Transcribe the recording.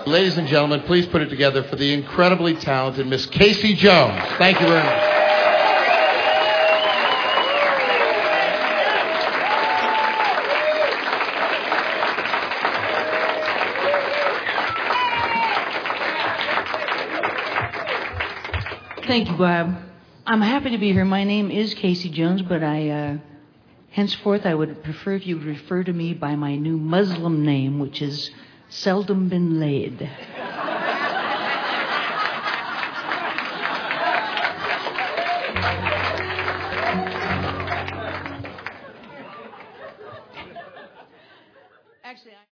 Ladies and gentlemen, please put it together for the incredibly talented Miss Casey Jones. Thank you very much. Thank you, Bob. I'm happy to be here. My name is Casey Jones, but henceforth I would prefer if you would refer to me by my new Muslim name, which is Seldom Bin Laid.